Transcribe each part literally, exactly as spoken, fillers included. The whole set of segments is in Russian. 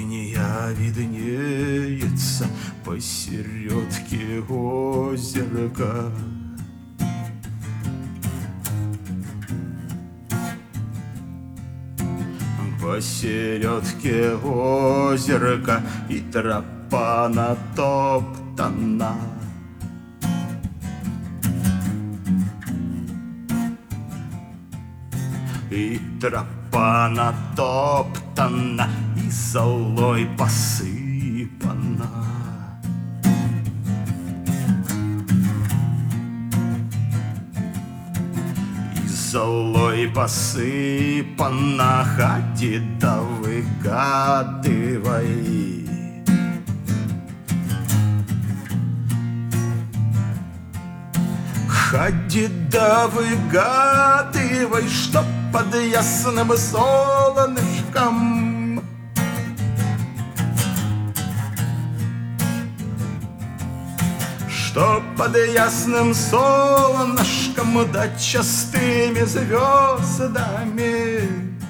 Линия виднеется посередке озерка. Посередке озерка и тропа натоптана. И тропа натоптана, и золой посыпана. И золой посыпана, ходи да выгадывай. Ходи да выгадывай, что под ясным солнышком Что под ясным солнышком да частыми звездами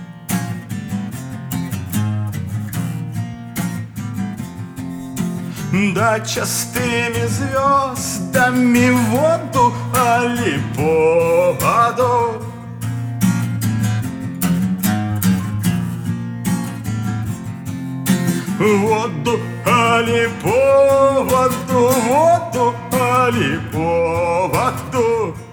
Да частыми звездами в воду, али по воду. Воду, али по воду, воду, али по воду.